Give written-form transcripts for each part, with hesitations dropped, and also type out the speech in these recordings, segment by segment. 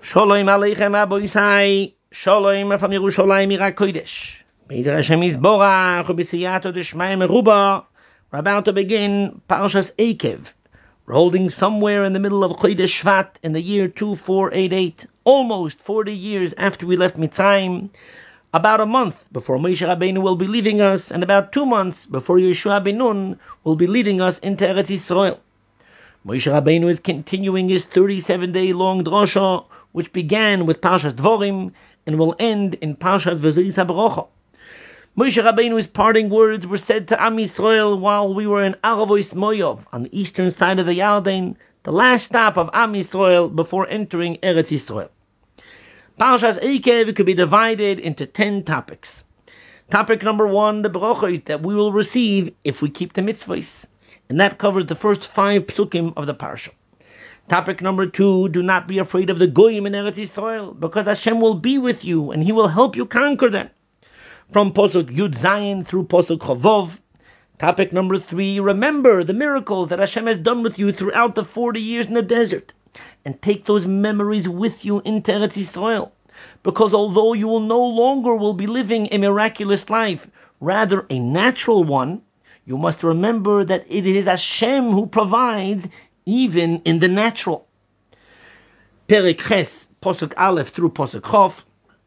Shalom Aleichem Aboisai. Shalom from Yerushalayim Ira Kodesh. Be'ezer Hashem Yisborach u'b'siyato d'shmai meruba. We're about to begin Parshas Eikev. We're holding somewhere in the middle of Chodesh Shvat in the year 2488, almost 40 years after we left Mitzrayim, about a month before Moshe Rabbeinu will be leaving us, and about 2 months before Yeshua ben Nun will be leading us into Eretz Yisrael. Moshe Rabbeinu is continuing his 37-day-long drasha, which began with Parshas Dvorim and will end in Parshas V'zis HaBaracha. Moshe Rabbeinu's parting words were said to Am Yisrael while we were in Aravois Moav, on the eastern side of the Yarden, the last stop of Am Yisrael before entering Eretz Yisrael. Parshas Eikev could be divided into 10 topics. Topic number 1, the brachos that we will receive if we keep the mitzvahs, and that covers the first 5 psukim of the parsha. Topic number 2, do not be afraid of the goyim in Eretz Yisrael, because Hashem will be with you and He will help you conquer them. From Posuk Yud Zayin through Posuk Chavov. Topic number 3, remember the miracles that Hashem has done with you throughout the 40 years in the desert, and take those memories with you into Eretz Yisrael, because although you will no longer will be living a miraculous life, rather a natural one, you must remember that it is Hashem who provides even in the natural. Perek Ches, Posuk Aleph through Posuk Chof.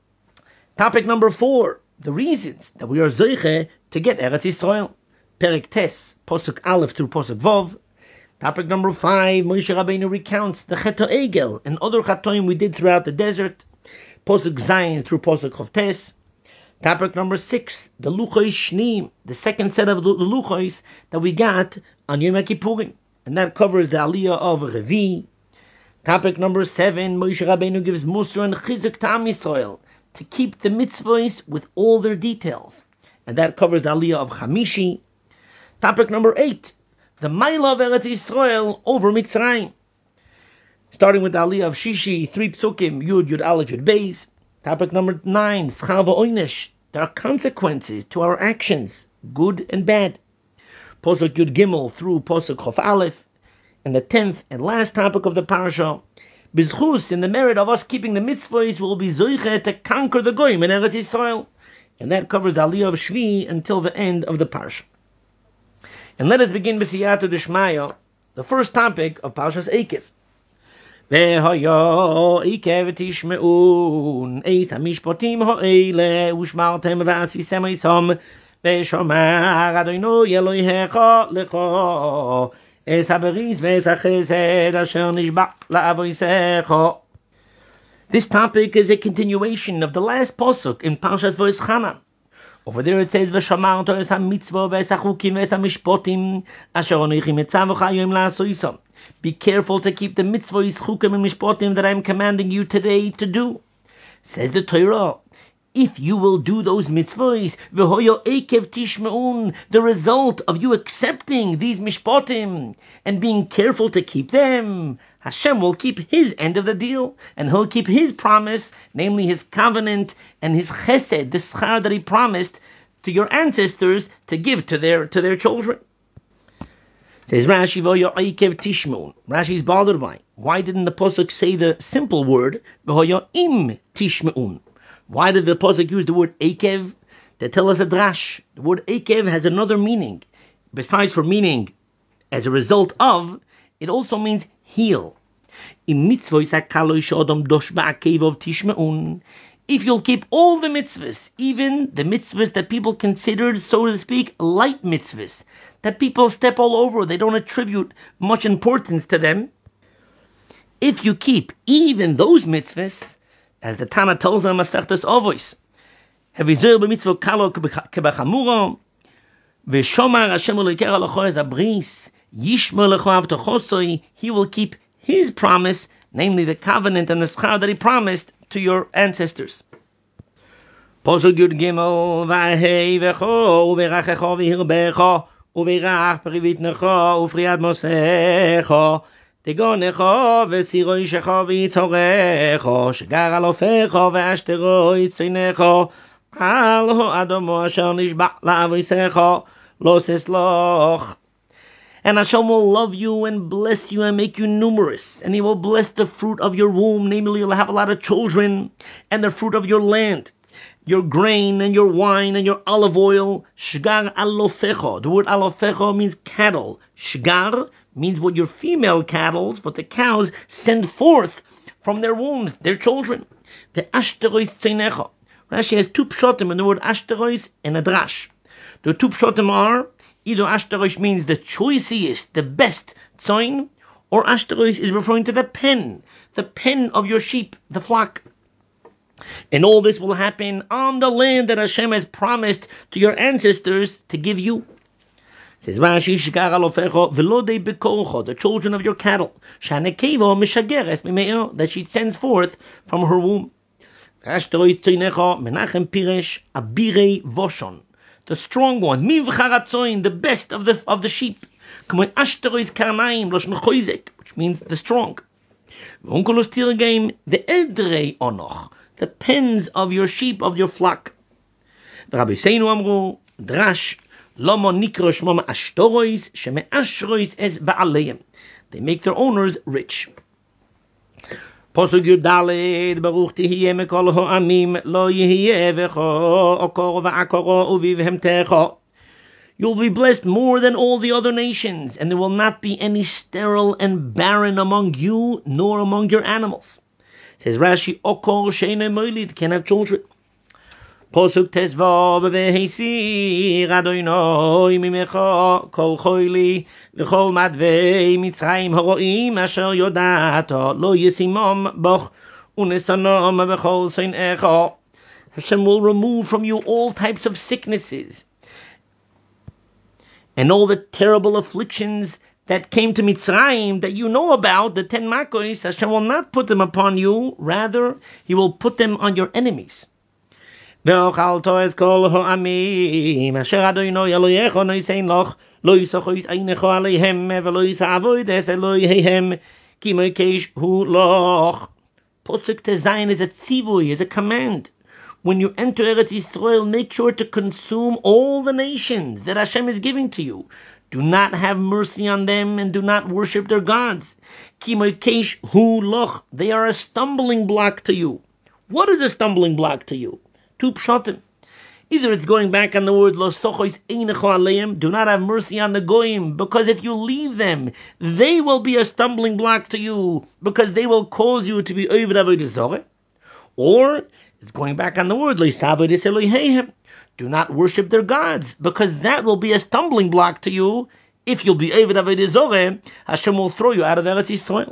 Topic number 4, the reasons that we are Zeiche to get Eretz Yisrael. Perek Tes, Posuk Aleph through Posuk Vov. Topic number 5, Moshe Rabbeinu recounts the Cheto Egel and other Chatoim we did throughout the desert. Posuk Zayin through Posuk Chof Tes. Topic number 6, the Luchos Shneim, the second set of the Luchos that we got on Yom Kippurim, and that covers the Aliyah of Revi. Topic number 7, Moshe Rabbeinu gives Musar and Chizuk to Am Yisrael to keep the mitzvahs with all their details, and that covers the Aliyah of Chamishi. Topic number 8, the Maila of Eretz Yisrael over Mitzrayim, starting with the Aliyah of Shishi, 3 psukim, Yud Aleph, Yud Beis. Topic number 9, Schar v'Oinesh, there are consequences to our actions, good and bad. Posuk Yud Gimel through Posuk Chof Aleph. And the 10th and last topic of the parasha, Bizchus, in the merit of us keeping the mitzvahs, will be Zoiche to conquer the Goyim in Eretz Yisrael. And that covers the Aliyah of Shvi until the end of the parasha. And let us begin b'siyato d'shmaya, the first topic of Parshas Eikev. Ve'hoyo Eikev tishme'un eis hamishpotim ha'ele u'shmartem v'asisem eisom ve'shomar Adonai Elohecha lecha es haberis ve'es hachesed asher nishbach la'avosecha. This topic is a continuation of the last pasuk in Parshas V'eschanan. Over there it says, V'shamarto es ha-mitzvah ve'es ha-chukim ve'es ha-mishpotim asher anochi metzavecha hayom la'asoisom. Be careful to keep the mitzvahs, chukim, and mishpotim that I am commanding you today to do. Says the Torah, if you will do those mitzvahs, v'hoyo eikev tishme'un, the result of you accepting these mishpotim and being careful to keep them, Hashem will keep His end of the deal, and He'll keep His promise, namely His covenant and His chesed, the schar that He promised to your ancestors to give to their children. Says Rashi, v'hoyo eikev tishme'un. Rashi is bothered by, why didn't the pasuk say the simple word v'hoyo im tishme'un? Why did the pasuk use the word eikev? To tell us a drash. The word eikev has another meaning. Besides for meaning as a result of, it also means heal. If you'll keep all the mitzvahs, even the mitzvahs that people considered, so to speak, light mitzvahs, that people step all over, they don't attribute much importance to them. If you keep even those mitzvahs, as the Tana tells us in Masechtas Avos, Havizer b'mitzvah kalo kebachamura, v'shomar Hashem Elokecha lecho es habris, yishmer lecho avtochosoi, He will keep His promise, namely the covenant and the schar that He promised to your ancestors. Posuk Yud Gimel, v'hei v'cho, u'v'rachecho v'hirbecho, u'v'rach perivitnecho, u'friad mosecho, תגונך וסירו אישך ויצורך שגר על אופך ואשתרו יצוינך על האדמו אשר נשבע לאבויסך לא תסלח. And Hashem will love you and bless you and make you numerous. And He will bless the fruit of your womb. Namely, you'll have a lot of children, and the fruit of your land, your grain and your wine and your olive oil. Shgar alofecho. The word alofecho means cattle. Shgar means what your female cattle, what the cows send forth from their wombs, their children. The ashtarois tzeinecho. Rashi has two pshotim in the word ashtarois and a drash. The two pshotim are, either ashtarois means the choicest, the best tzoin, or ashtarois is referring to the pen of your sheep, the flock. And all this will happen on the land that Hashem has promised to your ancestors to give you. Says Rashi, Shgar alofecho v'lo dei bekorcho, the children of your cattle, shanekevo mishageres mimeo, that she sends forth from her womb. Ashtarois tzoinecho Menachem Piresh abirei voshon, the strong one, mivcharatzoin, the best of the sheep. K'moy ashtarois karnaim loshon choizek, which means the strong. V'onkolos tirgeim ve'edrei onoch, the pens of your sheep, of your flock. Rabbi Seinu amru, drash, lomo nikro shmom ashtorois, sheme ashrois es ba'aleim. They make their owners rich. Posuk Yudaled, Baruch tihiyeh mekol ha'amim, lo yihiyeh v'cho, okor v'akoro uvivhem techo. You'll be blessed more than all the other nations, and there will not be any sterile and barren among you, nor among your animals. Says Rashi, Okor she'enei moilid, can have children. Posuk Tezvav v'heisir Adonai mimecha kol choili v'chol madvei Mitzrayim horoim asher yodato lo yisimom boch unesanom v'chol seinecha. Hashem will remove from you all types of sicknesses and all the terrible afflictions that came to Mitzrayim that you know about, the 10 makos. Hashem will not put them upon you, rather He will put them on your enemies. ואוכלתו את כל העמים אשר אדוני אלוהיך נותן לך לא ישחוט עיניך עליהם ולא יעבוד את אלוהיהם כי מקש הוא לך. Posuk Tezayin is a tzivui, is a command. When you enter Eretz Yisrael, make sure to consume all the nations that Hashem is giving to you. Do not have mercy on them and do not worship their gods. Ki mokesh hu loch, they are a stumbling block to you. What is a stumbling block to you? Two pshatim. Either it's going back on the word lo sochois einecho aleim, do not have mercy on the goyim, because if you leave them, they will be a stumbling block to you, because they will cause you to be oved avodah zorah. Or it's going back on the word lo yisavod es Eloheihem, do not worship their gods, because that will be a stumbling block to you. If you'll be oved avodah zorah, Hashem will throw you out of Eretz Yisrael.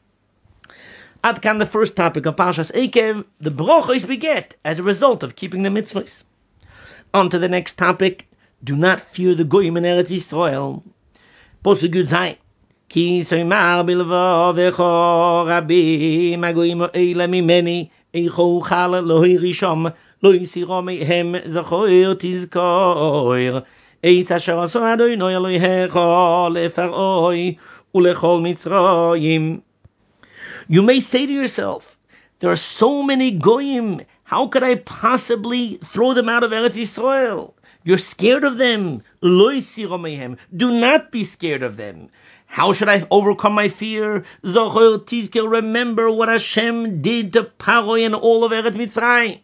Ad kan the first topic of Parshas Eikev, the brochos beget as a result of keeping the mitzvahs. On to the next topic, do not fear the goyim in Eretz Yisrael. Posuk Yud Zayin, ki soymar bilvavecho rabim hagoyim eila mimeni eicho uchal lo hirishom lo yisiro mehem zachoir tizkoir eis asher aso Adonai Elohecha lefaroi ulechol Mitzrayim. You may say to yourself, there are so many goyim, how could I possibly throw them out of Eretz Yisrael? You're scared of them. Lo yisiro mehem. Do not be scared of them. How should I overcome my fear? Zocher tizker, remember what Hashem did to Paro and all of Eretz Mitzrayim.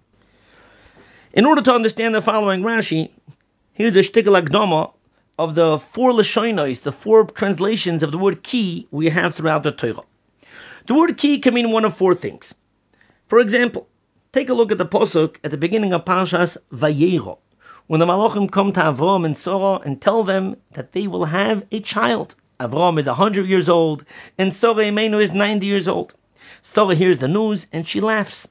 In order to understand the following Rashi, here's a shtickle akdama of the 4 lashonos, the 4 translations of the word ki we have throughout the Torah. The word ki can mean one of 4 things. For example, take a look at the posuk at the beginning of Parshas Vayero, when the Malachim come to Avram and Sarah and tell them that they will have a child. Avram is 100 years old, and Sarah Imenu is 90 years old. Sarah hears the news and she laughs.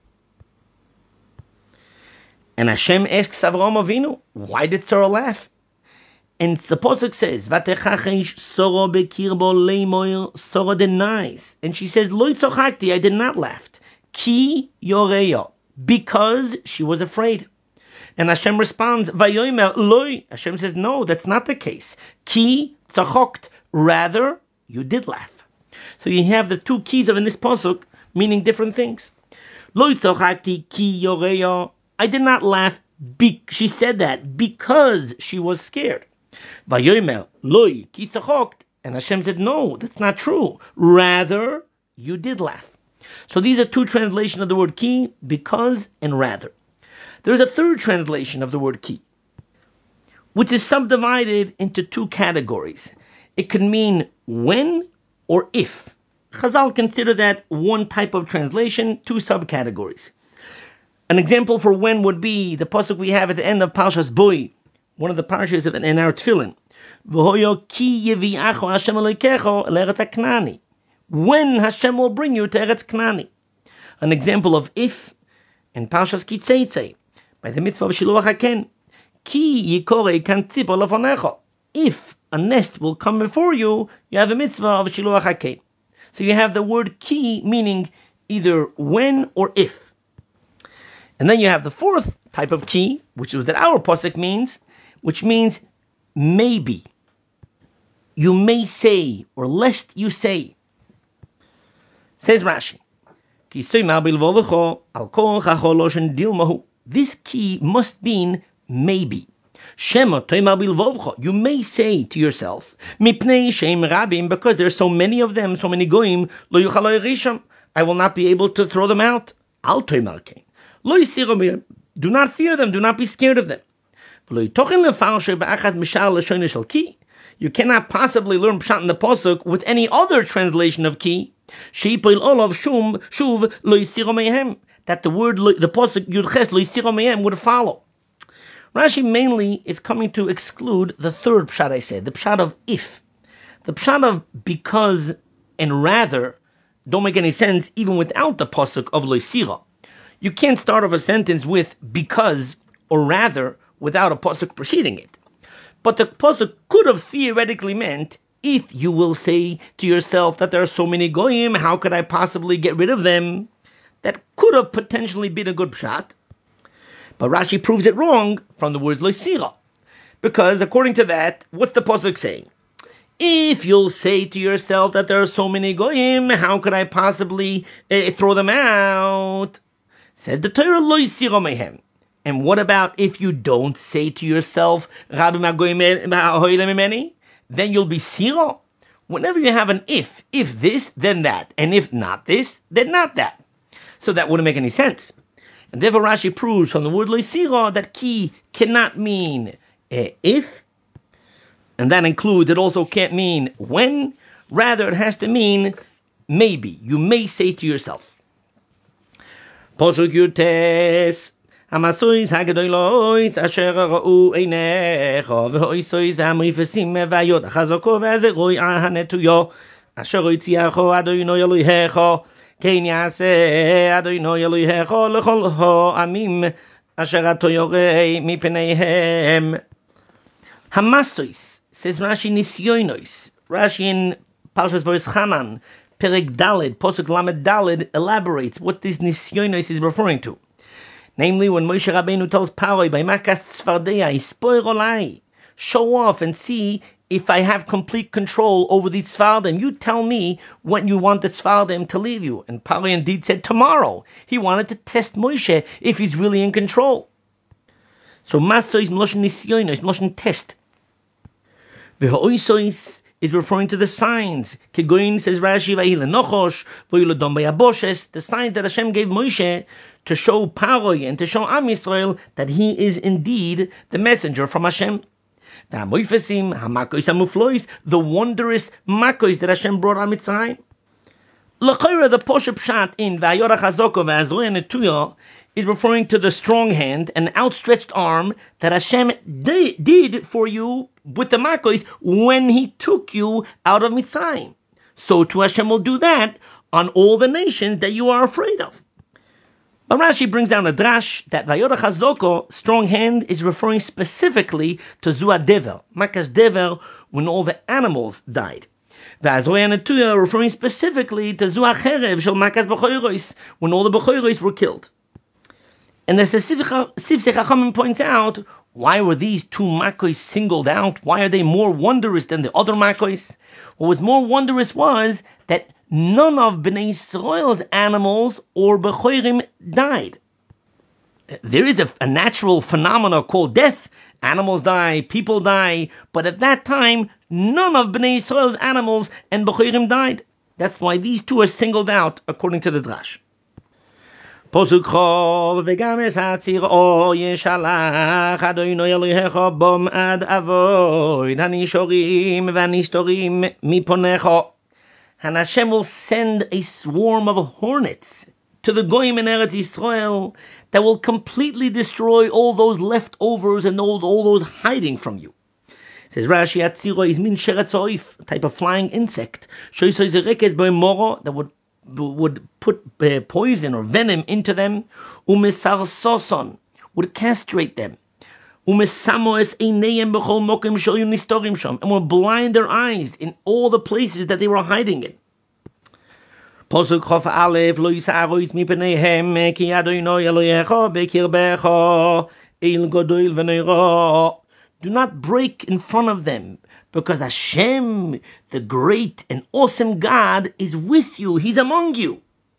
And Hashem asks Avram Avinu, why did Sarah laugh? And the posuk says, "Vatechachesh Sarah bekirbo leimoir." Sarah denies, and she says, "Lo tzachakti, I did not laugh. Ki yoreya, because she was afraid." And Hashem responds, "Vayomer loy." Hashem says, "No, that's not the case. Ki tzachokt, rather you did laugh." So you have the 2 keys of in this pasuk meaning different things. Lo tzachakti ki yoreya. I did not laugh. She said that because she was scared. Vayomer loy ki tzachokta, and Hashem said, no, that's not true. Rather, you did laugh. So these are two translations of the word ki, because and rather. There is a third translation of the word ki, which is subdivided into two categories. It can mean when or if. Chazal consider that one type of translation, two subcategories. An example for when would be the pasuk we have at the end of Parshas Boi, one of the parshas in our Tefillin. V'hoyo ki yevi'acho Hashem Elokecho l'Eretz HaKnani. When Hashem will bring you to Eretz Knani. An example of if in Parshas Ki Tzeitzei, by the mitzvah of Shiluach HaKen. Ki yikorei kan tzipor lefonecho. If a nest will come before you, you have a mitzvah of Shiluach HaKen. So you have the word ki meaning either when or if. And then you have the fourth type of ki, which is that our pasuk means, which means maybe. You may say, or lest you say. Says Rashi, this ki must mean maybe. You may say to yourself, because there are so many of them, so many goyim, I will not be able to throw them out. Do not fear them, do not be scared of them. You cannot possibly learn pshat in the pasuk with any other translation of ki. That the word, the pasuk yudches lo yisiro mehem would follow. Rashi mainly is coming to exclude the third pshat I said, the pshat of if. The pshat of because and rather don't make any sense even without the pasuk of lo yisiro. You can't start off a sentence with because or rather without a pasuk preceding it. But the pasuk could have theoretically meant, if you will say to yourself that there are so many goyim, how could I possibly get rid of them? That could have potentially been a good pshat. But Rashi proves it wrong from the words loisira. Because according to that, what's the pasuk saying? If you'll say to yourself that there are so many goyim, how could I possibly throw them out? Said the Torah, loisira mehem. And what about if you don't say to yourself, then you'll be siro? Whenever you have an if this, then that, and if not this, then not that. So that wouldn't make any sense. And therefore Rashi proves from the word loisiro that ki cannot mean if, and that includes, it also can't mean when, rather it has to mean maybe. You may say to yourself. Posuk Yutes. Amasois hagadolos asher ra'u einecha ve'oisois ha'mifesim vayot chazoko ve'azeroi hanetuyo asher yitziacho Adonai Elohecha kein yaseh Adonai Elohecha lechol ha'amim asher ato yorei mipneihem. Hamasois, says Rashi, nisyonos. Rashi in Parshas Vayischanan Perek Daled Posuk Lamed Daled elaborates what this nisyonos is referring to. Namely, when Moshe Rabbeinu tells Paroi, by Makas Tzfardeya, Ispoir Olai, show off and see if I have complete control over the Tzfardim. You tell me when you want the Tzfardim to leave you. And Paroi indeed said tomorrow. He wanted to test Moshe if he's really in control. So Masois Mloshen Nisyonos, Mloshen test. V'ho'isois is referring to the signs. Kegoin, says Rashi, V'hilenochosh, V'hiladom Bayaboshes, the signs that Hashem gave Moshe to show Paroi and to show Am Yisrael that he is indeed the messenger from Hashem. The Hamoifesim, Hamakois Hamuflois, the wondrous Makois that Hashem brought on Mitzrayim. L'chayra, the Poshup Pshat in V'hayorach Hazoko V'hazroya Netuya is referring to the strong hand and outstretched arm that Hashem did for you with the Makois when he took you out of Mitzrayim. So too Hashem will do that on all the nations that you are afraid of. But Rashi brings down a drash that Vayorach Hazoko, strong hand, is referring specifically to Zua Dever, Makas Dever, when all the animals died. V'Azroya Netuya referring specifically to Zua Cherev Shel Makas B'choros, when all the B'choros were killed. And the Sifsei Chachamim points out, why were these two Makois singled out? Why are they more wondrous than the other Makois? What was more wondrous was that none of Bnei Yisrael's animals or Bechorim died. There is a natural phenomenon called death, Animals die, people die, but at that time, none of Bnei Yisrael's animals and Bechorim died. That's why these two are singled out according to the Drash. Posuk Chov v'gam es hatzir o yeshalach Adonai Elohecha bom ad avoid hanishorim v'hanishtorim miponecha. And Hashem will send a swarm of hornets to the Goyim in Eretz Yisrael that will completely destroy all those leftovers and all those hiding from you. It says Rashi, Atziro is min sheretzoif, a type of flying insect. That would put poison or venom into them. Umesarsoson, would castrate them. Umesamoes einayim b'chol mokim shoyim nistorim sham, and will blind their eyes in all the places that they were hiding in. Posuk Chof Aleph lo yisarois mipeneihem ki Adonai Elohecha bekirbecha el godol v'neira. Do not break in front of them, because Hashem, the great and awesome God, is with you. He's among you.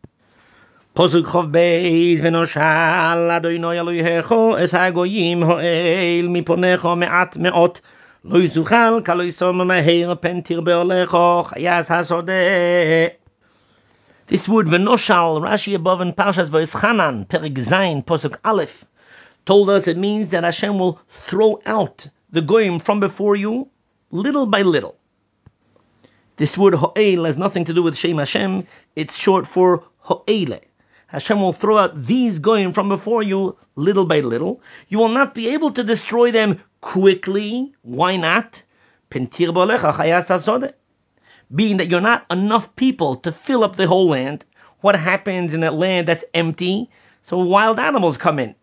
Posuk Chof Beis v'noshal Adonai Elohecha es hagoyim ho'el miponecha me'at me'ot lo yizuchal kalo yisom meher pen tirbe olecha chayas hasodeh. This word v'noshal, Rashi above in Parshas V'eschanan, Perek Zayin, Posuk Aleph, told us it means that Hashem will throw out the goyim from before you, little by little. This word ho'el has nothing to do with Shem Hashem. It's short for ho'ele. Hashem will throw out these goyim from before you, little by little. You will not be able to destroy them quickly. Why not? Pentir bo'lecha chayas hasodeh. Being that you're not enough people to fill up the whole land. What happens in that land that's empty? So wild animals come in.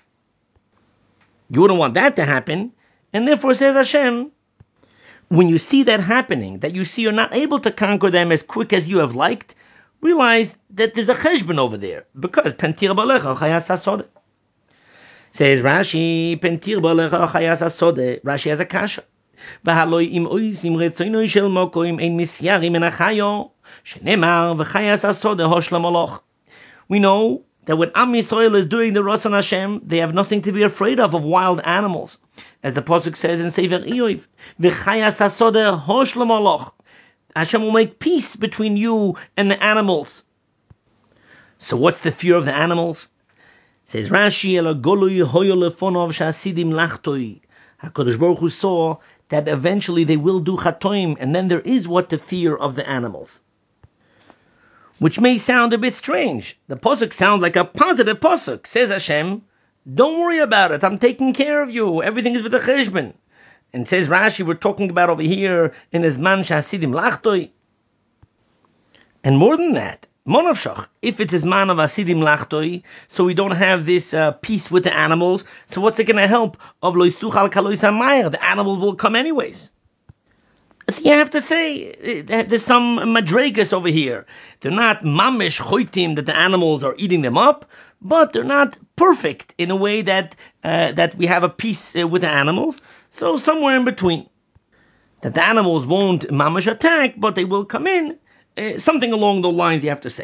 You wouldn't want that to happen. And therefore, says Hashem, when you see that happening, that you see you're not able to conquer them as quick as you have liked, realize that there's a cheshbon over there. Because pentir b'alecha chayas hasodeh. Says Rashi, pentir b'alecha chayas hasodeh. Rashi has a kasha. והלוי אם אויזים רצונו של מוקוים אין מסיירים מן החיו שנאמר וחייס הסודה הושלם הלוך. We know that when Am Yisrael is doing the Ratzon Hashem, they have nothing to be afraid of wild animals. As the Pasuk says in Sefer Iyov, v'chayas hasodeh hoshlam haloch. Hashem will make peace between you and the animals. So what's the fear of the animals? It says Rashi, ela golui hoyo lefonov shasidim lachtoi. HaKadosh Baruch Hu saw that eventually they will do chatoim, and then there is what to fear of the animals. Which may sound a bit strange. The Pasuk sounds like a positive Pasuk. Says Hashem, don't worry about it, I'm taking care of you, everything is with the cheshbon. And says Rashi, we're talking about over here in Zman Shasidim Lachtoi. And more than that, Monavshach, if it is man of Asidim Lachtoi, so we don't have this peace with the animals, so what's it going to help? Of Loisuchal Kalois HaMayer, the animals will come anyways. So you have to say, there's some madregas over here. They're not mamish choitim that the animals are eating them up, but they're not perfect in a way that that we have a peace with the animals, so somewhere in between. That the animals won't mamish attack, but they will come in. Something along those lines you have to say.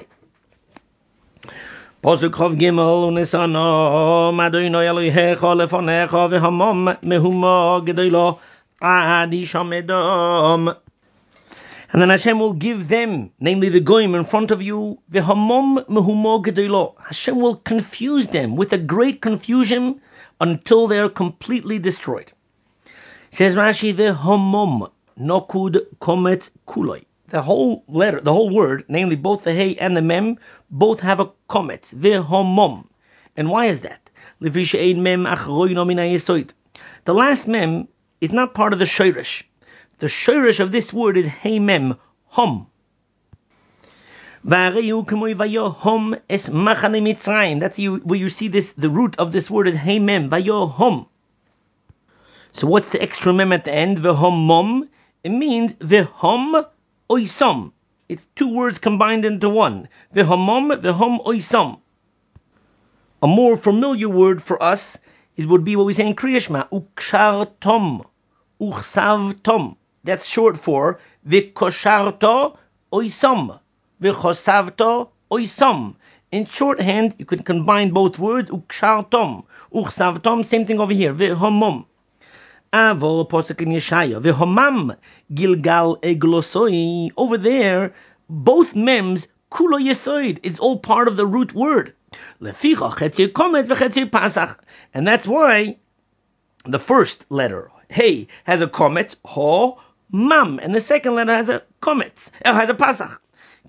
Posuk Chov Gimel u'nisano Adonai Elohecha lefonecha v'hamom mehuma gedola ad yisham edom. And then Hashem will give them, namely the goyim in front of you, v'hamom mehuma gedola. Hashem will confuse them with a great confusion until they are completely destroyed. Says Rashi, v'hamom nokud komet kuloi. The whole letter, the whole word, namely both the hey and the mem, both have a komet, v'homom. And why is that? The last mem is not part of the shoirish. The shoirish of this word is hey mem, hom. That's where you see this. The root of this word is hey mem, vayohom. So what's the extra mem at the end? V'homom. It means v'hom oisam. It's two words combined into one. V'hamom, v'hom oisam. A more familiar word for us would be what we say in Kriya Shema, ukshar tom, uchsav tom. That's short for v'kosharto oisam, v'chosavto oisam. In shorthand, you can combine both words, ukshar tom, uchsav tom. Same thing over here, v'hamom. Avol posuk in Yeshaya. V'homam Gilgal eglosoi. Over there, both mems kulo yesoid. It's all part of the root word. Leficha chetzir kometz v'chetzir pasach. And that's why the first letter, hey, has a kometz, ho, mam, and the second letter has a kometz, has a pasach.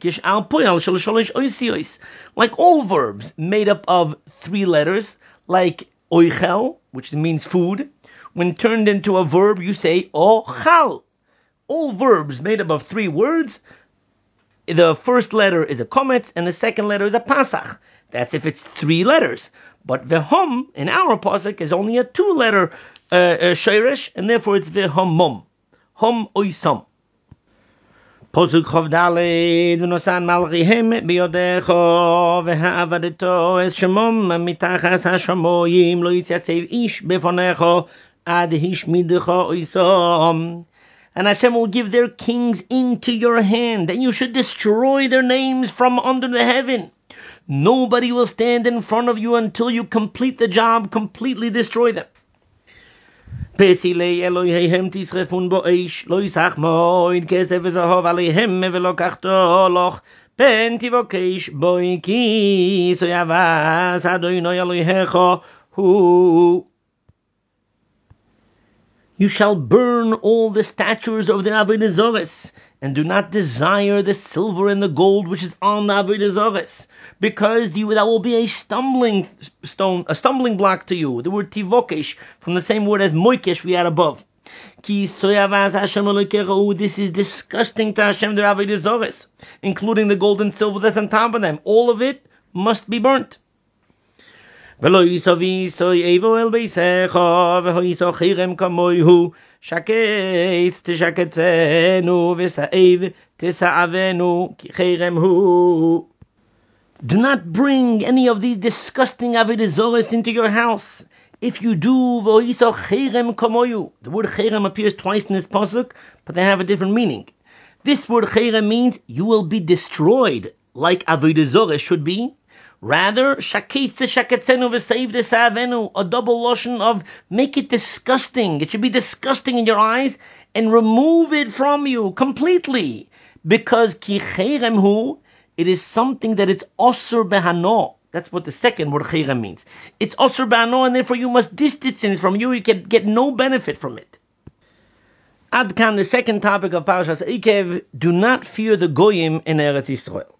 Like all verbs made up of three letters, like oichel, which means food, when turned into a verb, you say ochal. All verbs made up of three words, the first letter is a kometz, and the second letter is a pasach. That's if it's three letters. But v'hom in our pasuk is only a two-letter shirish, and therefore it's v'homom, hom oisam. Pasuk Chav Daled v'nosan malchihem biyodecho v'ha'avadeto es shemom mitachas hashamoyim lo yitzatzev ish befonecho ad hishmidecho oisam. And Hashem will give their kings into your hand, and you should destroy their names from under the heaven. Nobody will stand in front of you until you complete the job, completely destroy them. Pesile Eloheihem tisrefun bo'esh, lo yisach mo'id kesef v'zohov aleihem v'lokachto loch, pen tivokesh boi ki so yavas Adonai Elohecha hu. You shall burn all the statues of the Avodah Zorah, and do not desire the silver and the gold which is on the Avodah Zorah, because that will be a stumbling stone, a stumbling block to you. The word tivokesh, from the same word as moikesh we had above. This is disgusting to Hashem, the Avodah Zorah, including the gold and silver that's on top of them. All of it must be burnt. ולא יסובי איבו אל ביסך, והיסו חירם כמויהו, שקט תשקצנו, וסעיב תסעבנו, כי חירם הוא. Do not bring any of these disgusting Avodah Zorahs into your house. If you do, v'hiso cherem kamoyu. The word cherem appears twice in this pasuk, but they have a different meaning. This word cherem means you will be destroyed, like Avodah Zorah should be. Rather, shaketze shaketzenu v'seiv desavenu, a double lotion of make it disgusting. It should be disgusting in your eyes, and remove it from you completely. Because ki cherem hu, it is something that it's osur behano. That's what the second word cherem means. It's osur behano, and therefore you must distance it from you. You can get no benefit from it. Ad kan, the second topic of Parashas Eikev, do not fear the goyim in Eretz Yisrael.